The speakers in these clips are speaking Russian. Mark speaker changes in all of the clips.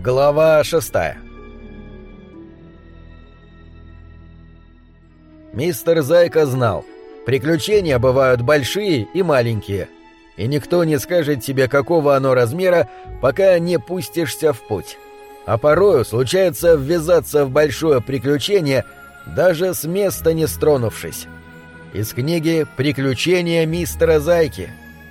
Speaker 1: Глава 6. Мистер Зайка знал, приключения бывают большие и маленькие, и никто не скажет тебе, какого оно размера, пока не пустишься в путь. А порою случается ввязаться в большое приключение, даже с места не стронувшись. Из книги «Приключения мистера Зайки».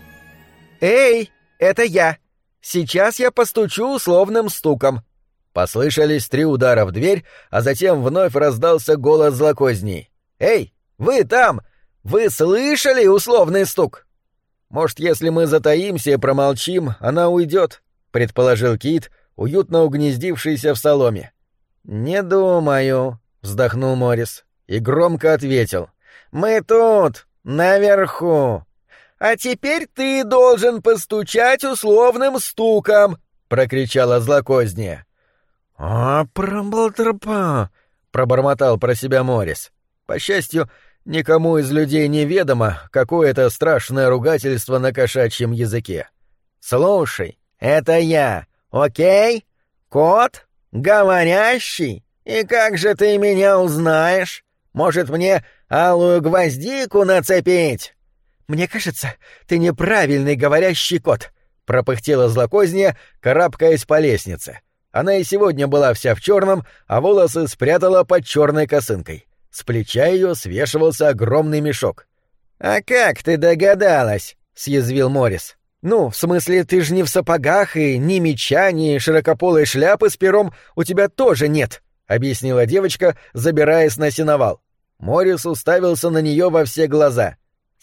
Speaker 2: «Эй, это я! Сейчас я постучу условным стуком!»
Speaker 1: Послышались 3 удара в дверь, а затем вновь раздался голос злокозней. «Эй, вы там! Вы слышали условный стук?» «Может, если мы затаимся и промолчим, она уйдет», — предположил Кит, уютно угнездившийся в соломе. «Не думаю», — вздохнул Моррис и громко ответил. «Мы тут, наверху. А теперь ты должен постучать условным стуком», — прокричала злокознее.
Speaker 2: «Проболтропа»,
Speaker 1: — пробормотал про себя Моррис. По счастью, никому из людей не ведомо какое-то страшное ругательство на кошачьем языке. «Слушай, это я, окей? Кот? Говорящий? И как же ты меня узнаешь? Может, мне алую гвоздику нацепить?»
Speaker 2: «Мне кажется, ты неправильный говорящий кот», — пропыхтела злокознее, карабкаясь по лестнице. Она и сегодня была вся в черном, а волосы спрятала под черной косынкой. С плеча ее свешивался огромный мешок. «А как ты догадалась?» — съязвил Моррис. «Ну, в смысле, ты же не в сапогах, и ни меча, ни широкополой шляпы с пером у тебя тоже нет», — объяснила девочка, забираясь на сеновал.
Speaker 1: Моррис уставился на нее во все глаза.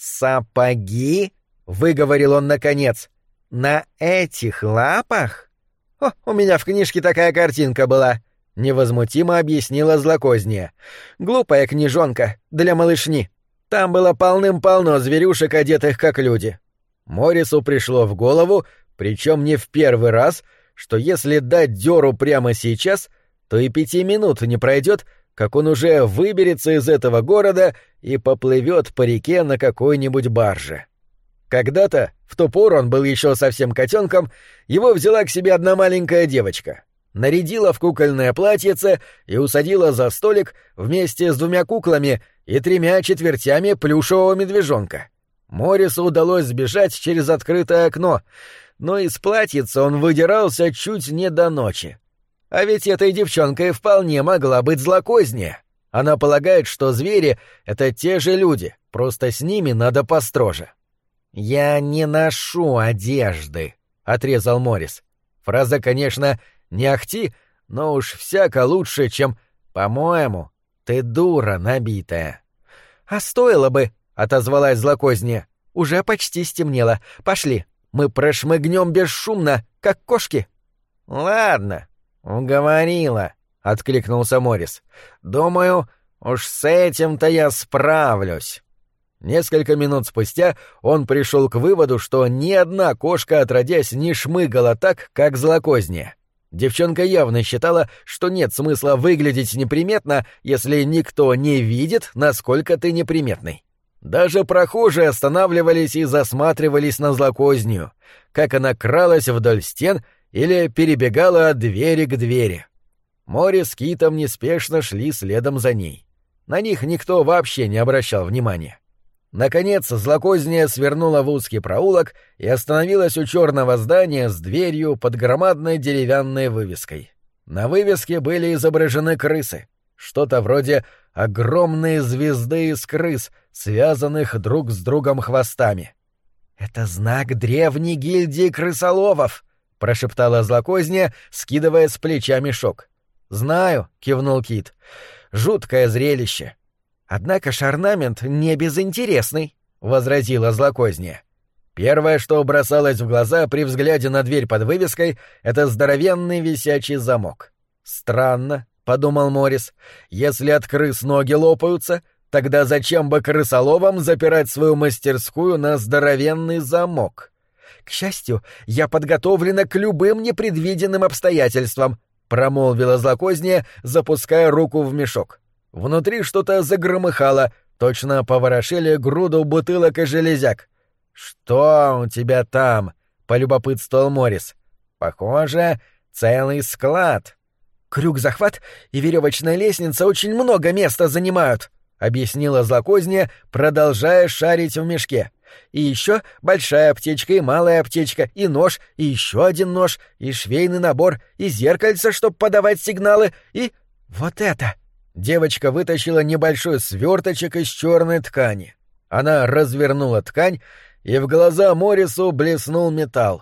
Speaker 2: «Сапоги?» — выговорил он наконец. «На этих лапах?» «О, у меня в книжке такая картинка была», — невозмутимо объяснила злокознее. «Глупая книжонка для малышни. Там было полным-полно зверюшек, одетых как люди».
Speaker 1: Моррису пришло в голову, причем не в первый раз, что если дать дёру прямо сейчас, то и 5 минут не пройдет, как он уже выберется из этого города и поплывет по реке на какой-нибудь барже. Когда-то, в ту пору он был еще совсем котенком, его взяла к себе одна маленькая девочка, нарядила в кукольное платьице и усадила за столик вместе с 2 куклами и 3 четвертями плюшевого медвежонка. Моррису удалось сбежать через открытое окно, но из платьица он выдирался чуть не до ночи. А ведь этой девчонкой вполне могла быть злокознее. Она полагает, что звери — это те же люди, просто с ними надо построже. «Я не ношу одежды», — отрезал Моррис. Фраза, конечно, не ахти, но уж всяко лучше, чем «по-моему, ты дура набитая».
Speaker 2: «А стоило бы», — отозвалась злокознее. «Уже почти стемнело. Пошли, мы прошмыгнем бесшумно, как кошки».
Speaker 1: «Ладно, уговорила», — откликнулся Моррис. «Думаю, уж с этим-то я справлюсь». Несколько минут спустя он пришел к выводу, что ни одна кошка отродясь не шмыгала так, как злокознее. Девчонка явно считала, что нет смысла выглядеть неприметно, если никто не видит, насколько ты неприметный. Даже прохожие останавливались и засматривались на злокознью, как она кралась вдоль стен или перебегала от двери к двери. Моррис с Китом неспешно шли следом за ней. На них никто вообще не обращал внимания. Наконец, злокознее свернула в узкий проулок и остановилась у черного здания с дверью под громадной деревянной вывеской. На вывеске были изображены крысы, что-то вроде огромной звезды из крыс, связанных друг с другом хвостами.
Speaker 2: «Это знак древней гильдии крысоловов», — прошептала злокознее, скидывая с плеча мешок.
Speaker 1: «Знаю», — кивнул Кит. «Жуткое зрелище».
Speaker 2: «Однако ж орнамент не безинтересный», — возразила злокознее.
Speaker 1: Первое, что бросалось в глаза при взгляде на дверь под вывеской, — это здоровенный висячий замок. «Странно», — подумал Моррис, — «если от крыс ноги лопаются, тогда зачем бы крысоловам запирать свою мастерскую на здоровенный замок?»
Speaker 2: «К счастью, я подготовлена к любым непредвиденным обстоятельствам», — промолвила злокознее, запуская руку в мешок.
Speaker 1: Внутри что-то загромыхало, точно поворошили груду бутылок и железяк. «Что у тебя там?» — полюбопытствовал Моррис. «Похоже,
Speaker 2: целый склад. Крюк-захват и веревочная лестница очень много места занимают, — объяснила злокозненная, продолжая шарить в мешке. И еще большая аптечка и малая аптечка, и нож, и еще один нож, и швейный набор, и зеркальце, чтобы подавать сигналы, и... вот это! Девочка вытащила небольшой сверточек из черной ткани. Она развернула ткань, и в глаза Моррису блеснул металл.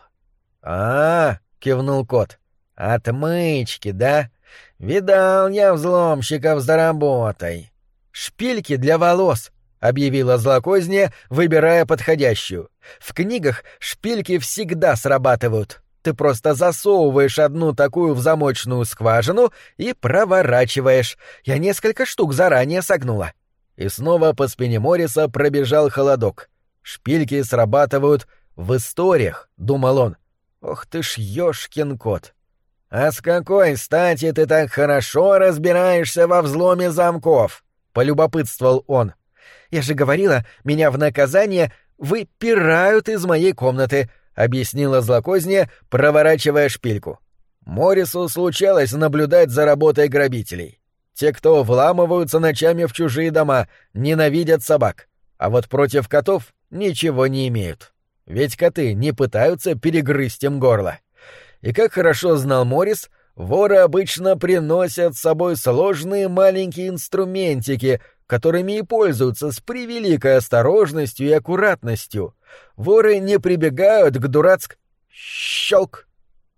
Speaker 2: Кивнул кот. «Отмычки, да? Видал я взломщиков за работой». «Шпильки для волос», — объявила злокозненная, выбирая подходящую. «В книгах шпильки всегда срабатывают. Ты просто засовываешь одну такую в замочную скважину и проворачиваешь. Я несколько штук заранее согнула». И снова по спине Морриса пробежал холодок. «Шпильки срабатывают в историях», — думал он. «Ох ты ж ёшкин кот! А с какой стати ты так хорошо разбираешься во взломе замков?» — полюбопытствовал он. «Я же говорила, меня в наказание выпирают из моей комнаты», — объяснила злокозненная, проворачивая шпильку. Моррису случалось наблюдать за работой грабителей. Те, кто вламываются ночами в чужие дома, ненавидят собак, а вот против котов ничего не имеют. Ведь коты не пытаются перегрызть им горло. И как хорошо знал Моррис, воры обычно приносят с собой сложные маленькие инструментики, которыми и пользуются с превеликой осторожностью и аккуратностью. Воры не прибегают к щелк.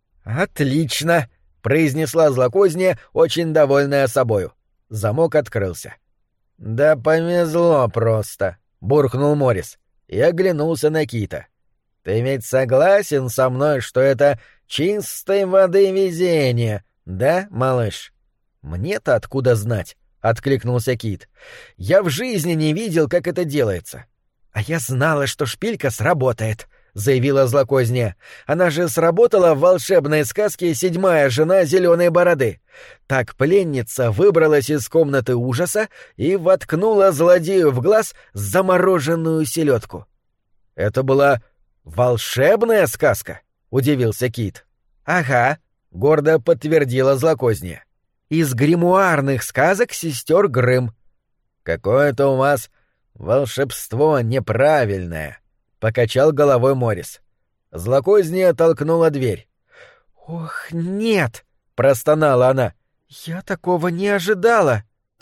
Speaker 2: «Отлично!» — произнесла злокозненная, очень довольная собою. Замок открылся. «Да повезло просто», — буркнул Моррис и оглянулся на Кита. «Ты ведь согласен со мной, что это чистой воды везение, да, малыш?» «Мне-то откуда знать?» — откликнулся Кит. «Я в жизни не видел, как это делается». «А я знала, что шпилька сработает», — заявила злокозненная. «Она же сработала в волшебной сказке «Седьмая жена зеленой бороды». Так пленница выбралась из комнаты ужаса и воткнула злодею в глаз замороженную селедку». «Это была волшебная сказка?» — удивился Кит. «Ага», — гордо подтвердила злокозненная. «Из гримуарных сказок сестер Грым». «Какое-то у вас волшебство неправильное», — покачал головой Моррис. Злокозненная толкнула дверь. «Ох, нет!» — простонала она. «Я такого не ожидала!»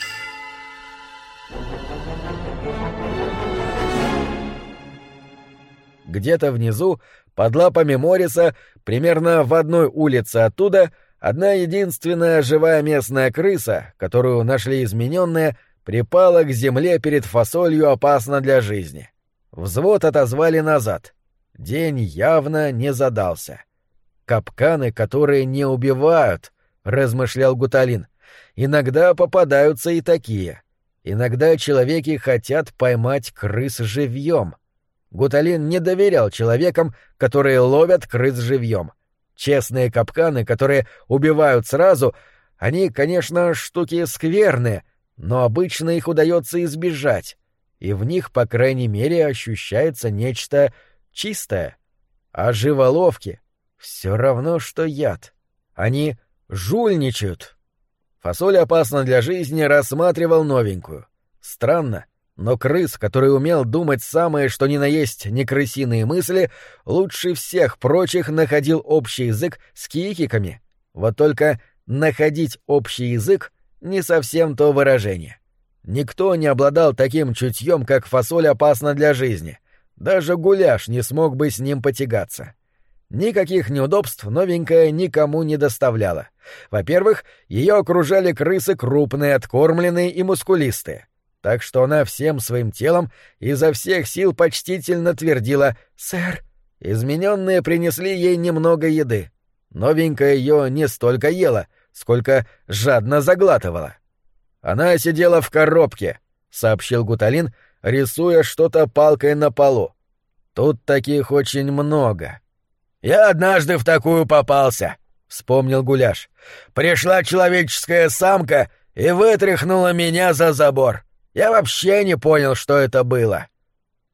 Speaker 2: Где-то внизу, под лапами Морриса, примерно в одной улице оттуда, одна единственная живая местная крыса, которую нашли измененная, припала к земле перед фасолью «Опасно для жизни». Взвод отозвали назад. День явно не задался. «Капканы, которые не убивают», — размышлял Гуталин. «Иногда попадаются и такие. Иногда человеки хотят поймать крыс живьем». Гуталин не доверял человекам, которые ловят крыс живьем. Честные капканы, которые убивают сразу, они, конечно, штуки скверные, но обычно их удается избежать, и в них, по крайней мере, ощущается нечто чистое. А живоловки — все равно, что яд. Они жульничают. Фасоль «Опасно для жизни» рассматривал новенькую. Странно, но крыс, который умел думать самые что ни на есть некрысиные мысли, лучше всех прочих находил общий язык с киикиками. Вот только «находить общий язык» — не совсем то выражение. Никто не обладал таким чутьем, как фасоль «Опасно для жизни». Даже Гуляш не смог бы с ним потягаться. Никаких неудобств новенькая никому не доставляла. Во-первых, ее окружали крысы крупные, откормленные и мускулистые. Так что она всем своим телом изо всех сил почтительно твердила «Сэр». Измененные принесли ей немного еды. Новенькая ее не столько ела, сколько жадно заглатывала. «Она сидела в коробке», — сообщил Гуталин, рисуя что-то палкой на полу. «Тут таких очень много». «Я однажды в такую попался», — вспомнил Гуляш. «Пришла человеческая самка и вытряхнула меня за забор. Я вообще не понял, что это было».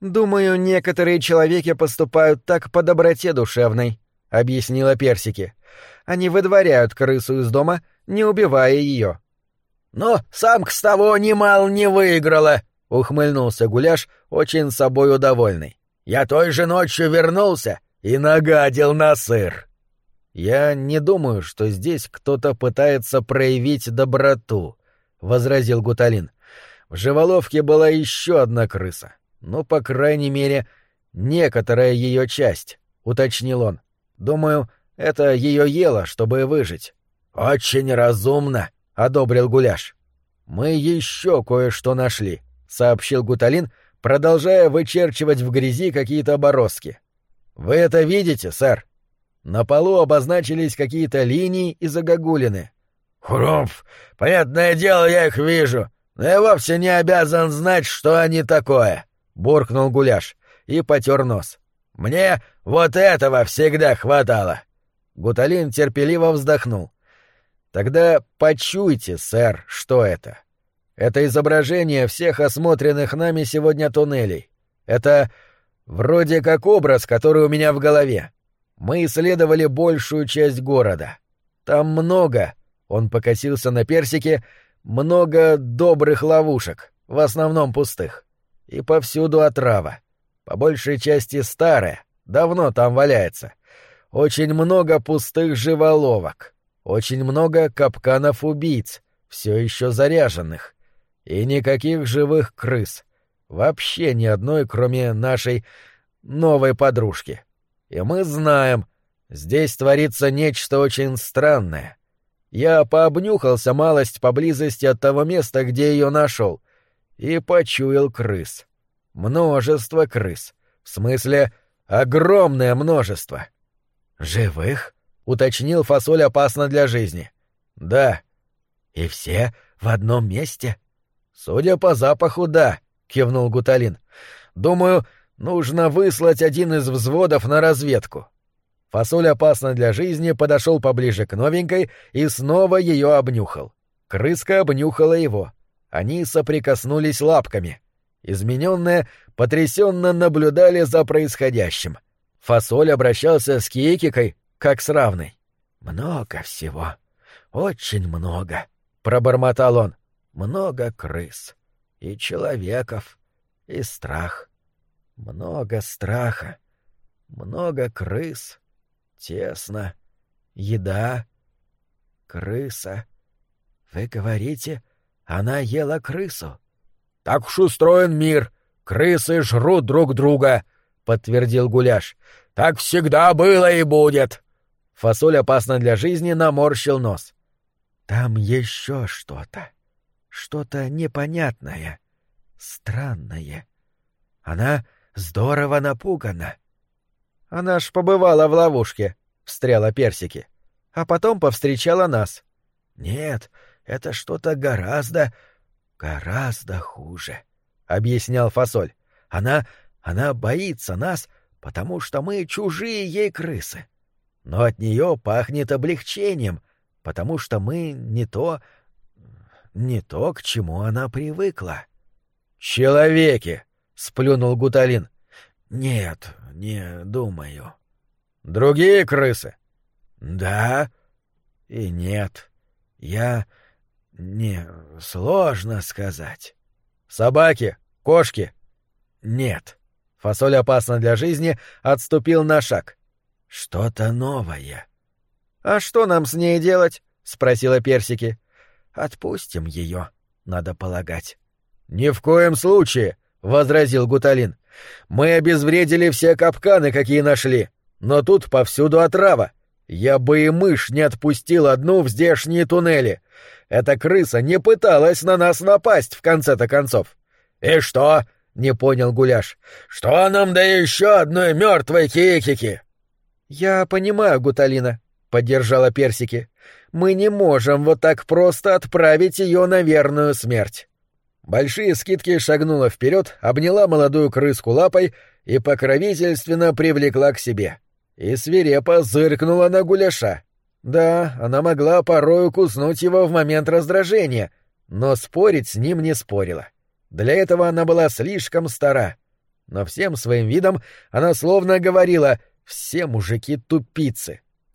Speaker 1: «Думаю, некоторые человеки поступают так по доброте душевной», — объяснила Персики.
Speaker 2: Они выдворяют крысу из дома, не убивая ее.
Speaker 1: «Но самка с того немало не выиграла», — ухмыльнулся Гуляш, очень собою довольный. «Я той же ночью вернулся и нагадил на сыр».
Speaker 2: «Я не думаю, что здесь кто-то пытается проявить доброту», — возразил Гуталин. «В Живоловке была еще одна крыса. Ну, по крайней мере, некоторая ее часть», — уточнил он. «Думаю, это ее ело, чтобы выжить».
Speaker 1: «Очень разумно», — одобрил Гуляш.
Speaker 2: «Мы еще кое-что нашли», — сообщил Гуталин, продолжая вычерчивать в грязи какие-то бороздки. «Вы это видите, сэр? На полу обозначились какие-то линии и загогулины».
Speaker 1: «Хрумф, понятное дело, я их вижу, но я вовсе не обязан знать, что они такое», — буркнул Гуляш и потер нос. «Мне вот этого всегда хватало».
Speaker 2: Гуталин терпеливо вздохнул. «Тогда почуйте, сэр, что это. Это изображение всех осмотренных нами сегодня туннелей. Это вроде как образ, который у меня в голове. Мы исследовали большую часть города. Там много, — он покосился на персике, — много добрых ловушек, в основном пустых. И повсюду отрава. По большей части старая, давно там валяется. Очень много пустых живоловок. Очень много капканов убийц, все еще заряженных. И никаких живых крыс. Вообще ни одной, кроме нашей новой подружки. И мы знаем, здесь творится нечто очень странное. Я пообнюхался малость поблизости от того места, где ее нашел, и почуял крыс. Множество крыс. В смысле, огромное множество. «Живых?» — уточнил Фасоль опасно для жизни. «Да». «И все в одном месте?» «Судя по запаху, да», — кивнул Гуталин. «Думаю, нужно выслать один из взводов на разведку». Фасоль опасно для жизни подошел поближе к новенькой и снова ее обнюхал. Крыска обнюхала его. Они соприкоснулись лапками. Измененные потрясенно наблюдали за происходящим. Фасоль обращался с Киекикой как с равной. «Много всего. Очень много», — пробормотал он. «Много крыс. И человеков. И страх. Много страха. Много крыс. Тесно. Еда. Крыса. Вы говорите, она ела крысу?»
Speaker 1: «Так уж устроен мир. Крысы жрут друг друга», — подтвердил Гуляш. «Так всегда было и будет».
Speaker 2: Фасоль опасно для жизни наморщил нос. «Там еще что-то. Что-то непонятное. Странное. Она здорово напугана». «Она ж побывала в ловушке», — встряла Персики. «А потом повстречала нас». «Нет, это что-то гораздо хуже», — объяснял Фасоль. Она боится нас, потому что мы чужие ей крысы. Но от нее пахнет облегчением, потому что мы не то, к чему она привыкла».
Speaker 1: «Человеки!» — сплюнул Гуталин.
Speaker 2: «Нет, не думаю».
Speaker 1: «Другие крысы?»
Speaker 2: «Да и нет. Сложно сказать».
Speaker 1: «Собаки? Кошки?»
Speaker 2: «Нет».
Speaker 1: Фасоль опасно для жизни отступил на шаг.
Speaker 2: «Что-то новое».
Speaker 1: «А что нам с ней делать?» — спросила Персики.
Speaker 2: «Отпустим ее, надо полагать».
Speaker 1: «Ни в коем случае», — возразил Гуталин. «Мы обезвредили все капканы, какие нашли, но тут повсюду отрава. Я бы и мышь не отпустил одну в здешние туннели. Эта крыса не пыталась на нас напасть, в конце-то концов». «И что?» — не понял Гуляш. «Что нам да еще одной мертвой Киекики?»
Speaker 2: «Я понимаю Гуталина», — поддержала Персики. «Мы не можем вот так просто отправить ее на верную смерть». Большие скидки шагнула вперед, обняла молодую крыску лапой и покровительственно привлекла к себе. И свирепо зыркнула на Гуляша. Да, она могла порою куснуть его в момент раздражения, но спорить с ним не спорила. Для этого она была слишком стара. Но всем своим видом она словно говорила: «Все мужики тупицы. Ты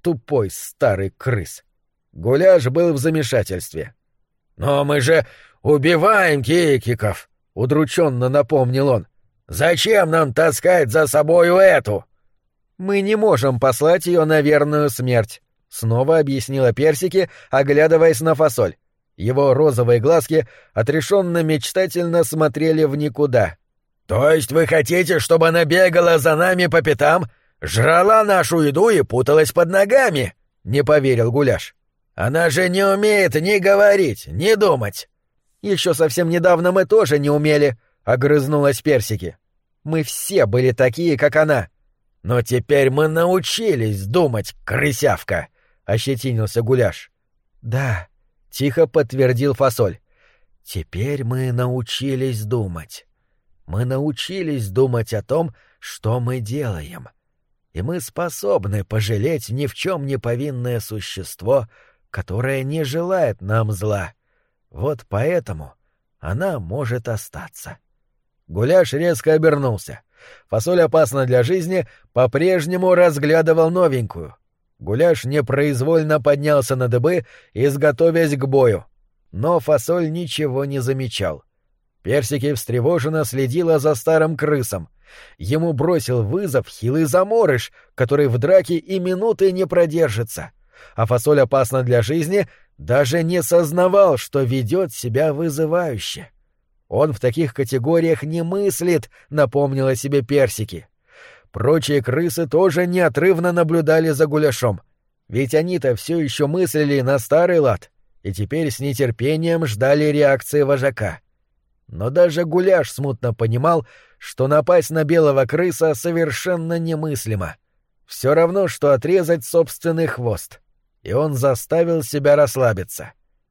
Speaker 1: тупой старый крыс. Гуляш был в замешательстве. «Но мы же убиваем кикиков!» — удрученно напомнил он. «Зачем нам таскать за собою эту?» «Мы не можем послать ее на верную смерть», — снова объяснила Персики, оглядываясь на Фасоль. Его розовые глазки отрешенно-мечтательно смотрели в никуда. «То есть вы хотите, чтобы она бегала за нами по пятам, жрала нашу еду и путалась под ногами?» — не поверил Гуляш. «Она же не умеет ни говорить, ни думать». «Еще совсем недавно мы тоже не умели», — огрызнулась Персики. «Мы все были такие, как она». «Но теперь мы научились думать, крысявка», — ощетинился Гуляш. «Да», — тихо подтвердил Фасоль. «Теперь мы научились думать. Мы научились думать о том, что мы делаем. И мы способны пожалеть ни в чем не повинное существо, которое не желает нам зла. Вот поэтому она может остаться». Гуляш резко обернулся. Фасоль опасна для жизни по-прежнему разглядывал новенькую. Гуляш непроизвольно поднялся на дыбы, изготовясь к бою. Но Фасоль ничего не замечал. Персики встревоженно следила за старым крысом. Ему бросил вызов хилый заморыш, который в драке и минуты не продержится. А Фасоль опасна для жизни даже не сознавал, что ведет себя вызывающе. Он в таких категориях не мыслит, напомнила себе Персики. Прочие крысы тоже неотрывно наблюдали за Гуляшом, ведь они-то все еще мыслили на старый лад и теперь с нетерпением ждали реакции вожака. Но даже Гуляш смутно понимал, что напасть на белого крыса совершенно немыслимо. Все равно, что отрезать собственный хвост. И он заставил себя расслабиться.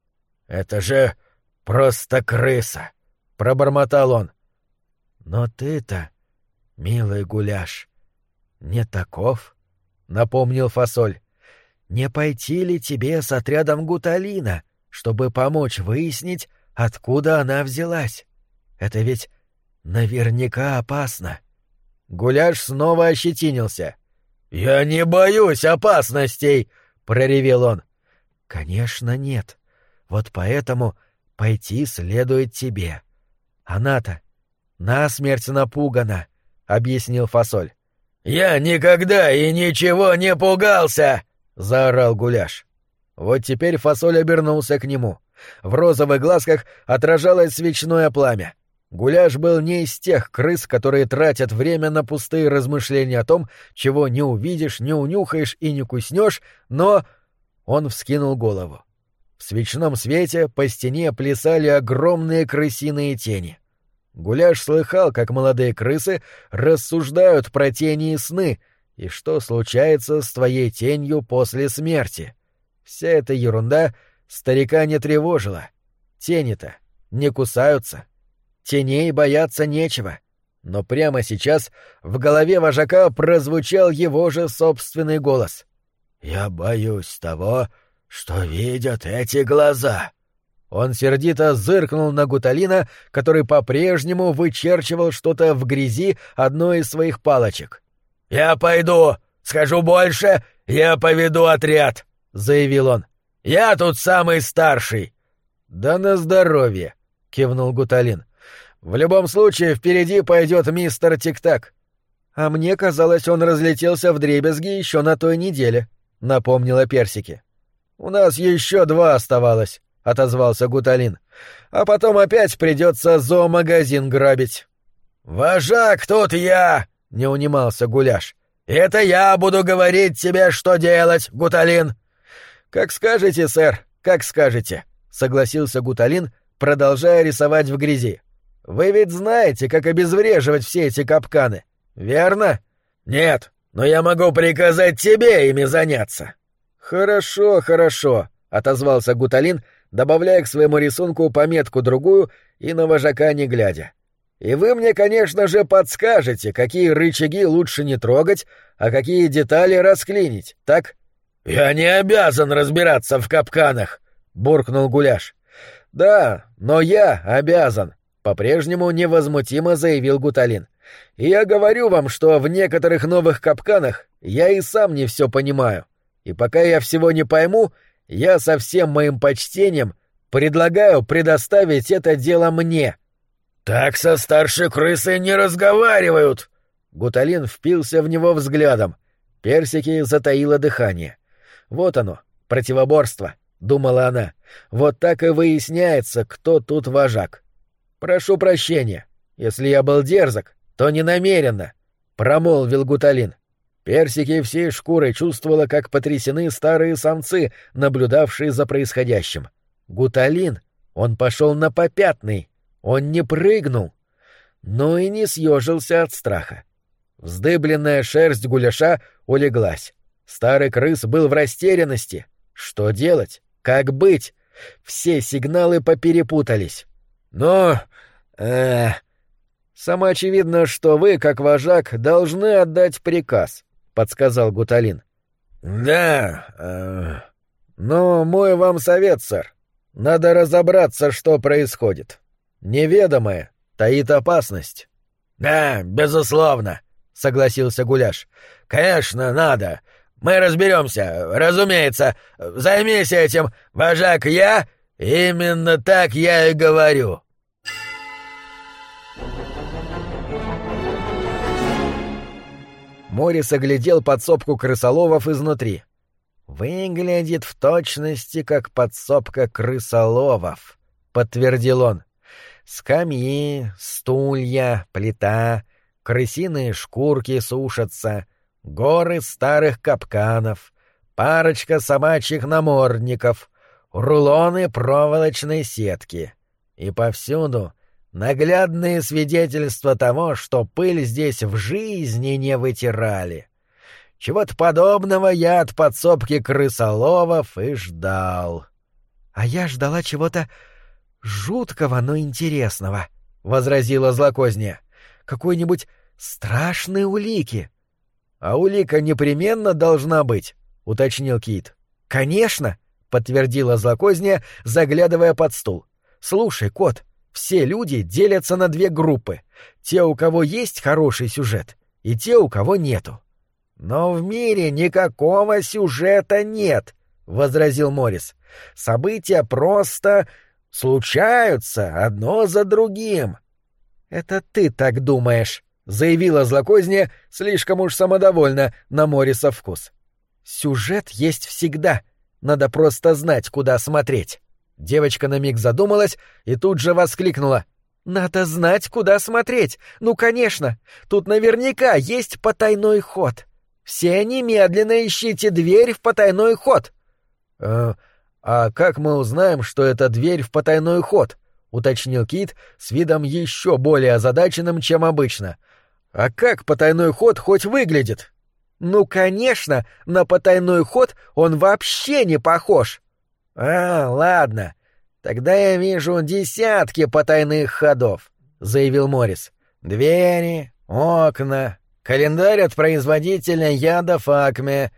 Speaker 1: «Это же просто крыса!» — пробормотал он. «Но ты-то, милый Гуляш, не таков», — напомнил Фасоль. «Не пойти ли тебе с отрядом Гуталина, чтобы помочь выяснить, откуда она взялась? Это ведь наверняка опасно». Гуляш снова ощетинился. «Я не боюсь опасностей!» — проревел он. «Конечно нет. Вот поэтому пойти следует тебе. Она-то насмерть напугана», — объяснил Фасоль. «Я никогда и ничего не пугался!» — заорал Гуляш. Вот теперь Фасоль обернулся к нему. В розовых глазках отражалось свечное пламя. Гуляш был не из тех крыс, которые тратят время на пустые размышления о том, чего не увидишь, не унюхаешь и не куснешь, но... Он вскинул голову. В свечном свете по стене плясали огромные крысиные тени. Гуляш слыхал, как молодые крысы рассуждают про тени и сны, и что случается с твоей тенью после смерти. Вся эта ерунда старика не тревожила. Тени-то не кусаются. Теней бояться нечего. Но прямо сейчас в голове вожака прозвучал его же собственный голос. «Я боюсь того, что видят эти глаза». Он сердито зыркнул на Гуталина, который по-прежнему вычерчивал что-то в грязи одной из своих палочек. «Я пойду, схожу больше, я поведу отряд», — заявил он. «Я тут самый старший». «Да на здоровье», — кивнул Гуталин. «В любом случае впереди пойдет мистер Тик-Так». «А мне казалось, он разлетелся вдребезги еще на той неделе», — напомнила Персики. «У нас еще 2 оставалось», — отозвался Гуталин. «А потом опять придется зоомагазин грабить». «Вожак тут я!» — не унимался Гуляш. «Это я буду говорить тебе, что делать, Гуталин!» «Как скажете, сэр, как скажете», — согласился Гуталин, продолжая рисовать в грязи. «Вы ведь знаете, как обезвреживать все эти капканы, верно?» «Нет, но я могу приказать тебе ими заняться». «Хорошо, хорошо», — отозвался Гуталин, добавляя к своему рисунку пометку-другую и на вожака не глядя. «И вы мне, конечно же, подскажете, какие рычаги лучше не трогать, а какие детали расклинить, так?» «Я не обязан разбираться в капканах», — буркнул Гуляш. «Да, но я обязан», — по-прежнему невозмутимо заявил Гуталин. «И я говорю вам, что в некоторых новых капканах я и сам не все понимаю. И пока я всего не пойму, я со всем моим почтением предлагаю предоставить это дело мне».
Speaker 2: «Так со старшей крысой не разговаривают!»
Speaker 1: Гуталин впился в него взглядом. Персики затаило дыхание. «Вот оно, противоборство», — думала она. «Вот так и выясняется, кто тут вожак. Прошу прощения, если я был дерзок, то не намеренно», — промолвил Гуталин. Персики всей шкурой чувствовала, как потрясены старые самцы, наблюдавшие за происходящим. Гуталин, он пошел на попятный, он не прыгнул, но и не съежился от страха. Вздыбленная шерсть Гуляша улеглась. Старый крыс был в растерянности. Что делать? Как быть? Все сигналы поперепутались. «Но... самоочевидно, что вы, как вожак, должны отдать приказ», — подсказал Гуталин.
Speaker 2: «Да...
Speaker 1: Но мой вам совет, сэр. Надо разобраться, что происходит. Неведомое таит опасность».
Speaker 2: «Да, безусловно», — согласился Гуляш. «Конечно, надо. Мы разберемся, разумеется. Займись этим, вожак, я. Именно так я и говорю».
Speaker 1: Морис оглядел подсобку крысоловов изнутри. «Выглядит в точности, как подсобка крысоловов», — подтвердил он. «Скамьи, стулья, плита, крысиные шкурки сушатся, горы старых капканов, парочка собачьих намордников, рулоны проволочной сетки. И повсюду наглядные свидетельства того, что пыль здесь в жизни не вытирали. Чего-то подобного я от подсобки крысоловов и ждал». «А я ждала чего-то жуткого, но интересного», — возразила злокознее. «Какой-нибудь страшной улики». «А улика непременно должна быть», — уточнил Кит. «Конечно», — подтвердила злокознее, заглядывая под стул. «Слушай, кот, все люди делятся на две группы. Те, у кого есть хороший сюжет, и те, у кого нету». «Но в мире никакого сюжета нет», — возразил Морис. «События просто случаются одно за другим». «Это ты так думаешь», — заявила злокознее, слишком уж самодовольно на Мориса вкус. «Сюжет есть всегда. Надо просто знать, куда смотреть». Девочка на миг задумалась и тут же воскликнула. «Надо знать, куда смотреть. Ну, конечно. Тут наверняка есть потайной ход. Все немедленно ищите дверь в потайной ход». А как мы узнаем, что это дверь в потайной ход?» — уточнил Кит с видом еще более озадаченным, чем обычно. «А как потайной ход хоть выглядит?» «Ну, конечно, на потайной ход он вообще не похож». Ладно. Тогда я вижу десятки потайных ходов», — заявил Морис. «Двери, окна, календарь от производителя ядов Акме.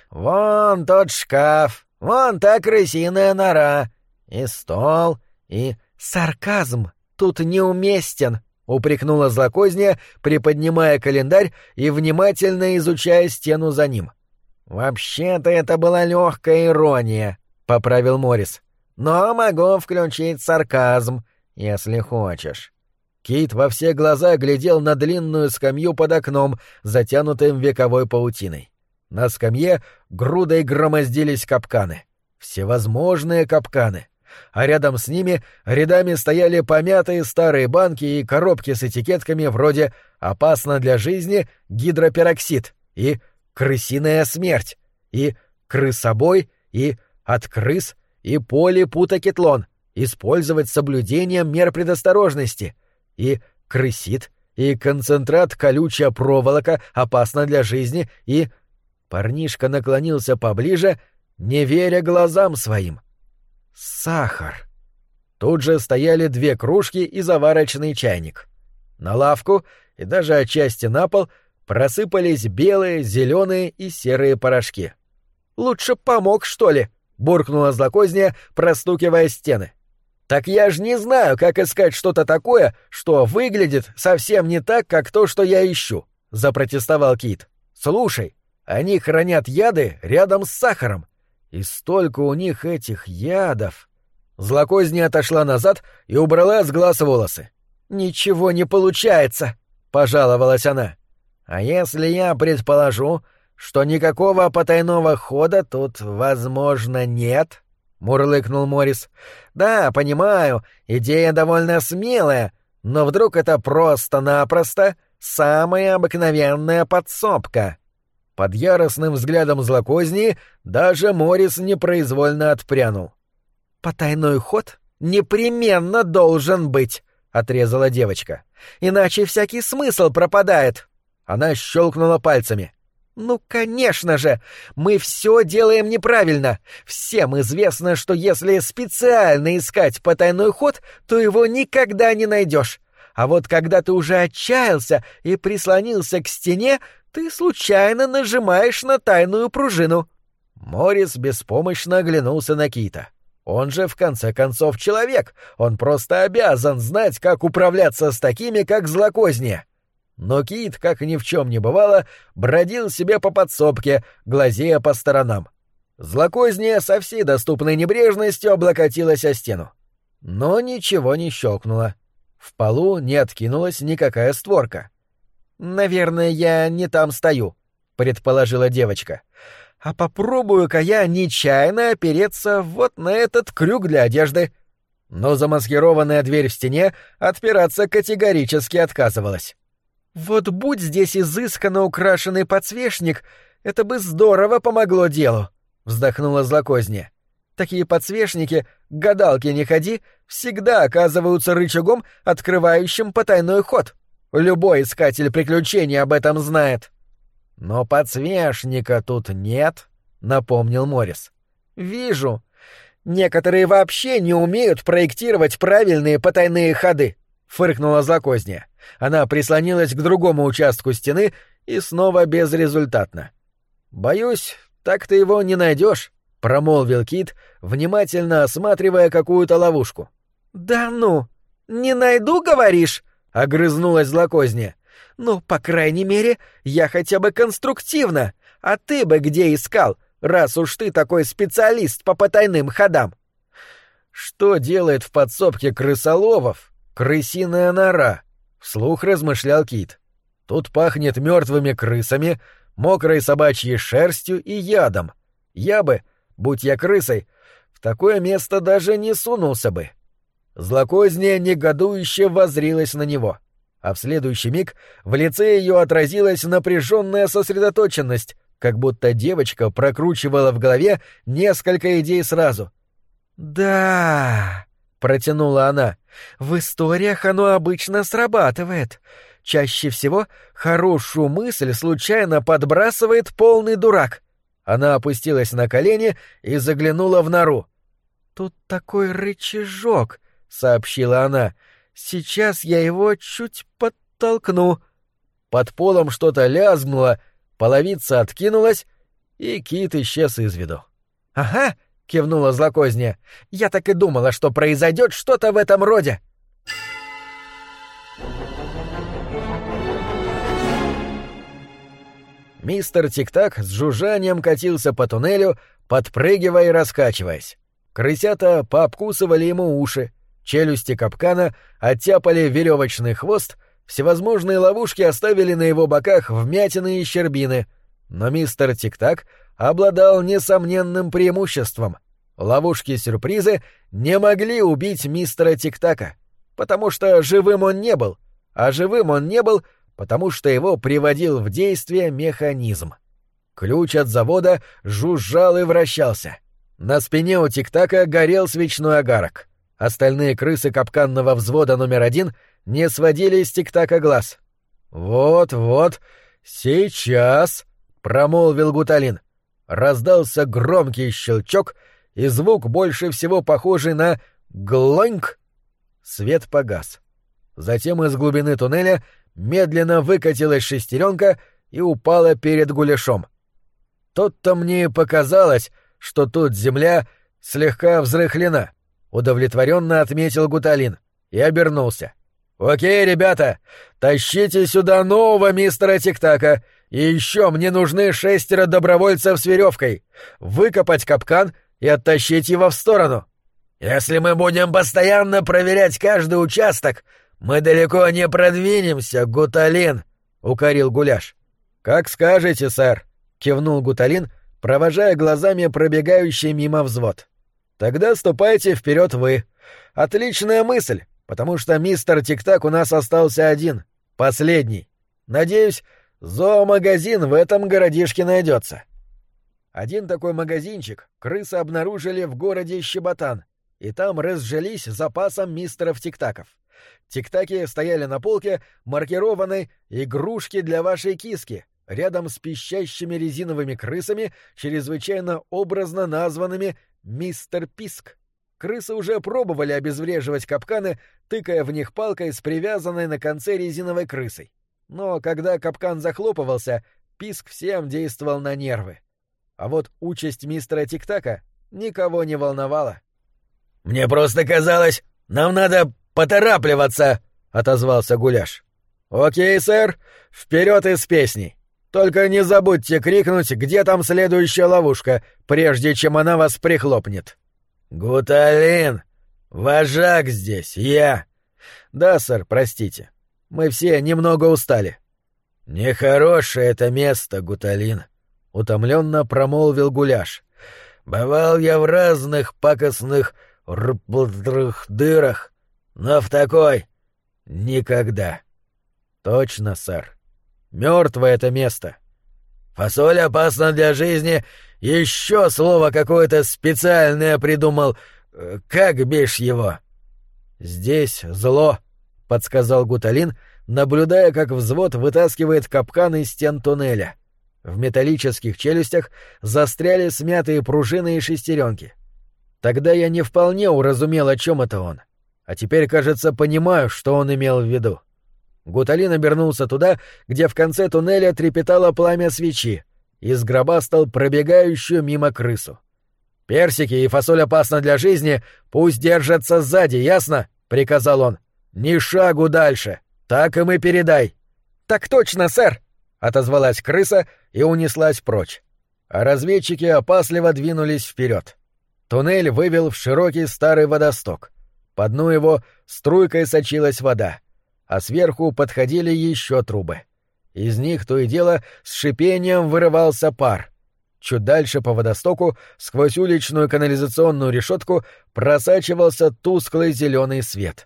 Speaker 1: Вон тот шкаф, вон та крысиная нора, и стол, и...» «Сарказм тут неуместен», — упрекнула злокознее, приподнимая календарь и внимательно изучая стену за ним. «Вообще-то это была легкая ирония», — поправил Морис. «Но могу включить сарказм, если хочешь». Кит во все глаза глядел на длинную скамью под окном, затянутым вековой паутиной. На скамье грудой громоздились капканы. Всевозможные капканы. А рядом с ними рядами стояли помятые старые банки и коробки с этикетками вроде «Опасно для жизни гидропероксид» и «Крысиная смерть» и «Крысобой» и «От крыс» и «Полипутакетлон» использовать с соблюдением мер предосторожности и «Крысит» и «Концентрат колючая проволока опасно для жизни» и... Парнишка наклонился поближе, не веря глазам своим. Сахар. Тут же стояли 2 кружки и заварочный чайник. На лавку и даже отчасти на пол просыпались белые, зеленые и серые порошки. «Лучше помог, что ли?» — буркнула злокознее, простукивая стены. «Так я ж не знаю, как искать что-то такое, что выглядит совсем не так, как то, что я ищу», — запротестовал Кит. «Слушай, Они хранят яды рядом с сахаром. И столько у них этих ядов. Злокознь отошла назад и убрала с глаз волосы. «Ничего не получается», — пожаловалась она. «А если я предположу, что никакого потайного хода тут, возможно, нет?» — мурлыкнул Моррис. «Да, понимаю, идея довольно смелая, но вдруг это просто-напросто самая обыкновенная подсобка?» Под яростным взглядом злокозни даже Моррис непроизвольно отпрянул. «Потайной ход непременно должен быть», — отрезала девочка. «Иначе всякий смысл пропадает». Она щелкнула пальцами. «Ну, конечно же! Мы все делаем неправильно. Всем известно, что если специально искать потайной ход, то его никогда не найдешь. А вот когда ты уже отчаялся и прислонился к стене, ты случайно нажимаешь на тайную пружину». Моррис беспомощно оглянулся на Кита. Он же, в конце концов, человек. Он просто обязан знать, как управляться с такими, как злокозние. Но Кит, как ни в чем не бывало, бродил себе по подсобке, глазея по сторонам. Злокозние со всей доступной небрежностью облокотилась о стену. Но ничего не щелкнуло. В полу не откинулась никакая створка. «Наверное, я не там стою», — предположила девочка. «А попробую-ка я нечаянно опереться вот на этот крюк для одежды». Но замаскированная дверь в стене отпираться категорически отказывалась. «Вот будь здесь изысканно украшенный подсвечник, это бы здорово помогло делу», — вздохнула злокознее. «Такие подсвечники, к гадалке не ходи, всегда оказываются рычагом, открывающим потайной ход. Любой искатель приключений об этом знает». «Но подсвечника тут нет», — напомнил Моррис. «Вижу. Некоторые вообще не умеют проектировать правильные потайные ходы», — фыркнула злокознее. Она прислонилась к другому участку стены и снова безрезультатно. «Боюсь, так ты его не найдешь», — промолвил Кит, внимательно осматривая какую-то ловушку. «Да ну! Не найду, говоришь?» — огрызнулась злокознее. «Ну, по крайней мере, я хотя бы конструктивно. А ты бы где искал, раз уж ты такой специалист по потайным ходам?» «Что делает в подсобке крысоловов крысиная нора?» — вслух размышлял Кит. «Тут пахнет мертвыми крысами, мокрой собачьей шерстью и ядом. Я бы, будь я крысой, в такое место даже не сунулся бы». Злокознее негодующе воззрилась на него, а в следующий миг в лице ее отразилась напряженная сосредоточенность, как будто девочка прокручивала в голове несколько идей сразу. «Да...» — протянула она. «В историях оно обычно срабатывает. Чаще всего хорошую мысль случайно подбрасывает полный дурак». Она опустилась на колени и заглянула в нору. «Тут такой рычажок», — сообщила она. «Сейчас я его чуть подтолкну». Под полом что-то лязгнуло, половица откинулась, и Кит исчез из виду. «Ага», — кивнула злокознее. «Я так и думала, что произойдет что-то в этом роде». Мистер Тик-Так с жужжанием катился по туннелю, подпрыгивая и раскачиваясь. Крысята пообкусывали ему уши, челюсти капкана оттяпали веревочный хвост, всевозможные ловушки оставили на его боках вмятины и щербины. Но мистер Тик-Так обладал несомненным преимуществом. Ловушки-сюрпризы не могли убить мистера Тик-Така, потому что живым он не был, а живым он не был, потому что его приводил в действие механизм. Ключ от завода жужжал и вращался. На спине у Тик-Така горел свечной огарок. Остальные крысы капканного взвода номер 1 не сводили с Тик-Така глаз. «Вот-вот, сейчас», — промолвил Гуталин. Раздался громкий щелчок, и звук, больше всего похожий на «глоньк». Свет погас. Затем из глубины туннеля медленно выкатилась шестеренка и упала перед Гуляшом. «Тот-то мне и показалось, что тут земля слегка взрыхлена», — удовлетворенно отметил Гуталин и обернулся. «Окей, ребята, тащите сюда нового мистера Тик-Така И еще мне нужны 6 добровольцев с веревкой. Выкопать капкан и оттащить его в сторону.
Speaker 2: Если мы будем постоянно проверять каждый участок, мы далеко не продвинемся, Гуталин, — укорил Гуляш.
Speaker 1: Как скажете, сэр, — кивнул Гуталин, провожая глазами пробегающий мимо взвод. Тогда ступайте вперед вы. Отличная мысль, потому что мистер Тик-Так у нас остался один, последний. Надеюсь, зоомагазин в этом городишке найдется. Один такой магазинчик крысы обнаружили в городе Щеботан, и там разжились запасом мистеров Тик-Таков. Тик-Таки стояли на полке, маркированной «Игрушки для вашей киски», рядом с пищащими резиновыми крысами, чрезвычайно образно названными «Мистер Писк». Крысы уже пробовали обезвреживать капканы, тыкая в них палкой с привязанной на конце резиновой крысой. Но когда капкан захлопывался, Писк всем действовал на нервы. А вот участь мистера Тик-Така никого не волновала.
Speaker 2: «Мне просто казалось, нам надо поторапливаться», — отозвался Гуляш.
Speaker 1: «Окей, сэр, вперед из песней. Только не забудьте крикнуть, где там следующая ловушка, прежде чем она вас прихлопнет».
Speaker 2: «Гуталин, вожак здесь, я».
Speaker 1: «Да, сэр, простите. Мы все немного устали».
Speaker 2: «Нехорошее это место, Гуталин», — утомленно промолвил Гуляш. «Бывал я в разных пакостных дырах, но в такой никогда».
Speaker 1: «Точно, сэр. Мертвое это место».
Speaker 2: «Фасоль опасна для жизни. Еще слово какое-то специальное придумал. Как бишь его?»
Speaker 1: «Здесь зло», — подсказал Гуталин, наблюдая, как взвод вытаскивает капкан из стен туннеля. В металлических челюстях застряли смятые пружины и шестеренки. Тогда я не вполне уразумел, о чем это он. А теперь, кажется, понимаю, что он имел в виду. Гуталин обернулся туда, где в конце туннеля трепетало пламя свечи, и сгробастал пробегающую мимо крысу. «Персики и фасоль опасна для жизни, пусть держатся сзади, ясно?» — приказал он. «Ни шагу дальше. Так им и передай». «Так точно, сэр!» — отозвалась крыса и унеслась прочь. А разведчики опасливо двинулись вперед. Туннель вывел в широкий старый водосток. По дну его струйкой сочилась вода, а сверху подходили еще трубы. Из них то и дело с шипением вырывался пар. Чуть дальше по водостоку, сквозь уличную канализационную решетку, просачивался тусклый зеленый свет.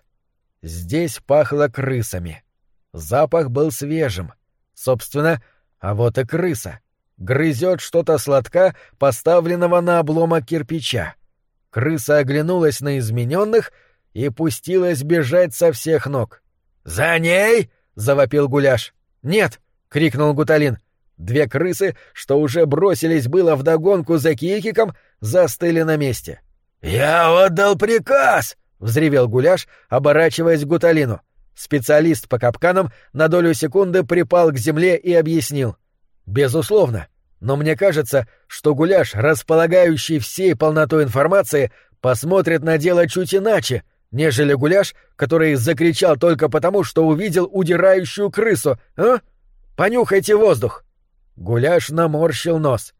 Speaker 1: Здесь пахло крысами. Запах был свежим. Собственно, а вот и крыса. Грызет что-то сладка, поставленного на обломок кирпича. Крыса оглянулась на измененных и пустилась бежать со всех ног.
Speaker 2: «За ней!» — завопил Гуляш.
Speaker 1: «Нет!» — крикнул Гуталин. Две крысы, что уже бросились было вдогонку за Киикиком, застыли на месте.
Speaker 2: «Я отдал приказ!» — взревел Гуляш, оборачиваясь к Гуталину.
Speaker 1: Специалист по капканам на долю секунды припал к земле и объяснил. «Безусловно. Но мне кажется, что Гуляш, располагающий всей полнотой информации, посмотрит на дело чуть иначе, нежели Гуляш, который закричал только потому, что увидел удирающую крысу. А? Понюхайте воздух!» Гуляш наморщил нос.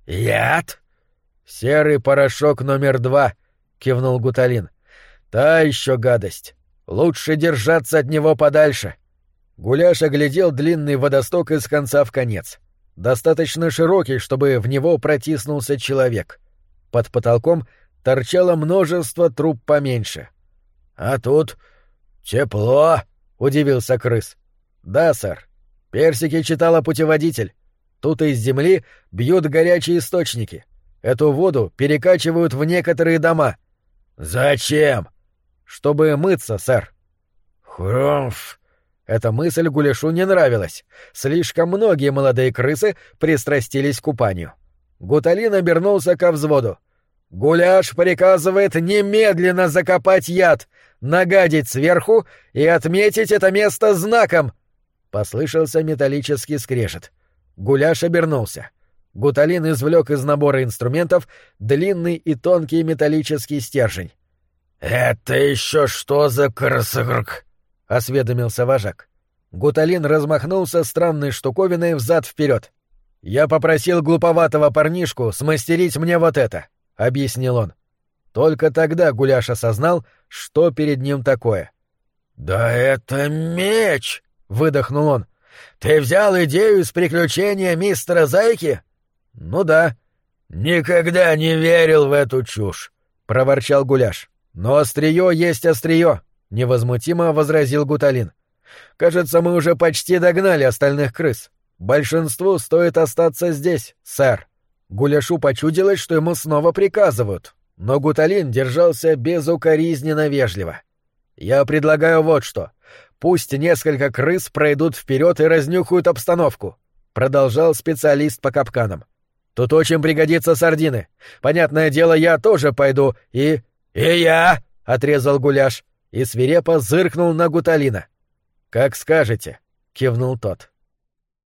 Speaker 2: «Яд?»
Speaker 1: «Серый порошок номер 2», — кивнул Гуталин. «Та еще гадость. Лучше держаться от него подальше». Гуляш оглядел длинный водосток из конца в конец. Достаточно широкий, чтобы в него протиснулся человек. Под потолком торчало множество труб поменьше.
Speaker 2: «А тут тепло», — удивился крыс.
Speaker 1: «Да, сэр. Персики читала путеводитель. Тут из земли бьют горячие источники. Эту воду перекачивают в некоторые дома».
Speaker 2: «Зачем?»
Speaker 1: «Чтобы мыться, сэр».
Speaker 2: «Хрумф».
Speaker 1: Эта мысль Гуляшу не нравилась. Слишком многие молодые крысы пристрастились к купанию. Гуталин обернулся ко взводу. «Гуляш приказывает немедленно закопать яд, нагадить сверху и отметить это место знаком!» Послышался металлический скрежет. Гуляш обернулся. Гуталин извлек из набора инструментов длинный и тонкий металлический стержень.
Speaker 2: «Это еще что за крысогрк?» — осведомился вожак.
Speaker 1: Гуталин размахнулся странной штуковиной взад-вперед. «Я попросил глуповатого парнишку смастерить мне вот это», — объяснил он. Только тогда Гуляш осознал, что перед ним такое. «Да это меч!» — выдохнул он. «Ты взял идею из приключения мистера Зайки?» «Ну да». «Никогда не верил в эту чушь», — проворчал Гуляш. «Но острие есть острие», — невозмутимо возразил Гуталин. «Кажется, мы уже почти догнали остальных крыс. Большинству стоит остаться здесь, сэр». Гуляшу почудилось, что ему снова приказывают, но Гуталин держался безукоризненно вежливо. «Я предлагаю вот что. Пусть несколько крыс пройдут вперед и разнюхают обстановку», — продолжал специалист по капканам. «Тут очень пригодятся сардины. Понятное дело, я тоже пойду и...» «И я!» — отрезал Гуляш и свирепо зыркнул на Гуталина. «Как скажете», — кивнул тот.